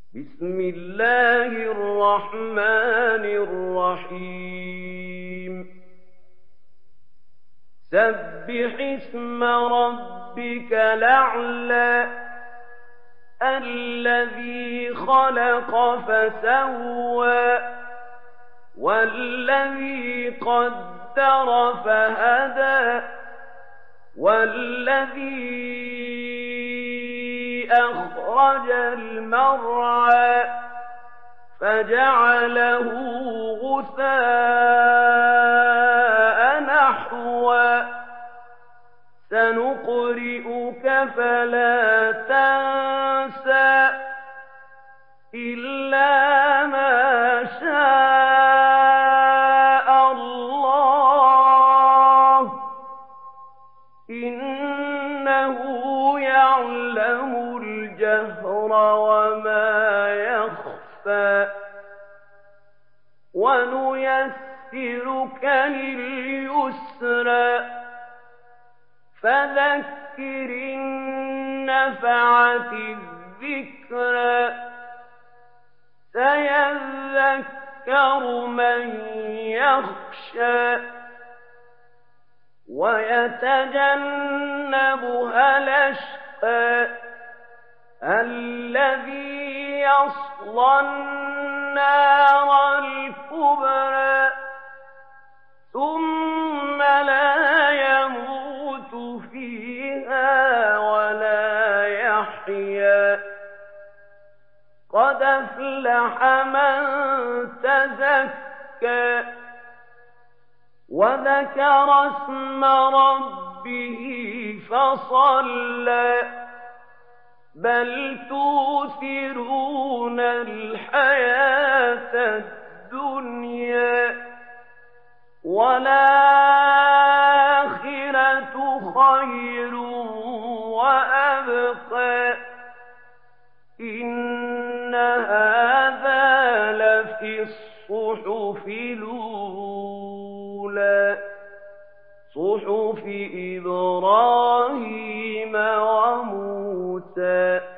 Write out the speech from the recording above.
بسم الله الرحمن الرحيم سبح اسم ربك الأعلى الذي خلق فسوى والذي قدر فهدى والذي أخرج المرعى فجعله غثاء نحوا سنقرئك فلا تنسى إلا ما شاء الله إنه يعلم الجهر وما يخفى ونيسرك لليسرى فذكر إن نفعت الذكرى سيذكر من يخشى ويتجنبها الأشقى الذي يصلى النار الكبرى ثم لا يموت فيها ولا يحيا قد أفلح من تزكى وذكر اسم ربه فصلى بل توثرون الحياة الدنيا والآخرة خير وأبقى إن هذا لفي الصحف الأولى صحف إبراهيم وموسى